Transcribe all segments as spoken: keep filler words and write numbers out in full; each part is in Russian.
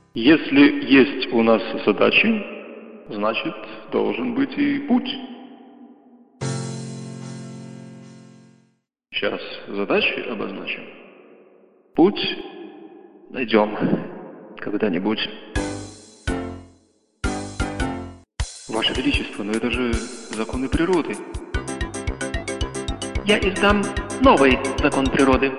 Если есть у нас задачи, значит, должен быть и путь. Сейчас задачи обозначим. Путь найдем когда-нибудь. Ваше Величество, но это же законы природы. Я издам новый закон природы.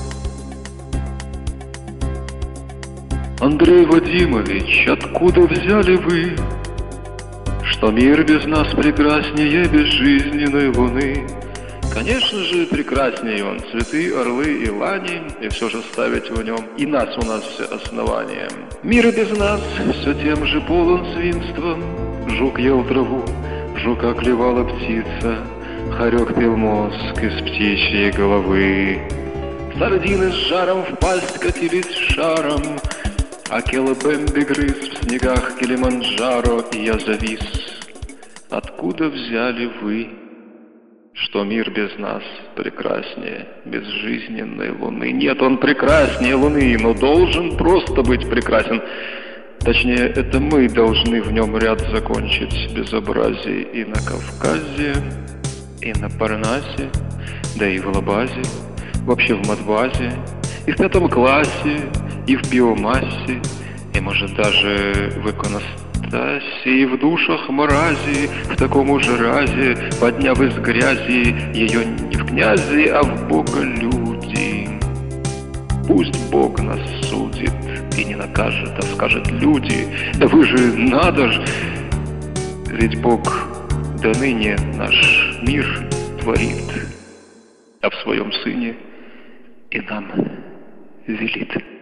Андрей Вадимович, откуда взяли вы, что мир без нас прекраснее безжизненной луны? Конечно же, прекраснее он, цветы, орлы и лани, и все же ставить в нем и нас у нас все основания. Мир без нас все тем же полон свинством. Жук ел траву, жука клевала птица, хорек пил мозг из птичьей головы. Сардины с жаром в пасть катились шаром, а Келебемби грыз в снегах Килиманджаро, и я завис. Откуда взяли вы, что мир без нас прекраснее безжизненной луны? Нет, он прекраснее луны, но должен просто быть прекрасен. Точнее, это мы должны в нем ряд закончить безобразий и на Кавказе, и на Парнасе, да и в Лабазе, вообще в Матбазе, и в пятом классе, и в биомассе, и, может, даже в иконостасе, и в душах мрази, в таком уже разе, подняв из грязи ее не в князи, а в боголюди. Пусть Бог нас судит и не накажет, а скажет: люди, да вы же надо ж, ведь Бог до ныне наш мир творит, а в своем Сыне и нам велит.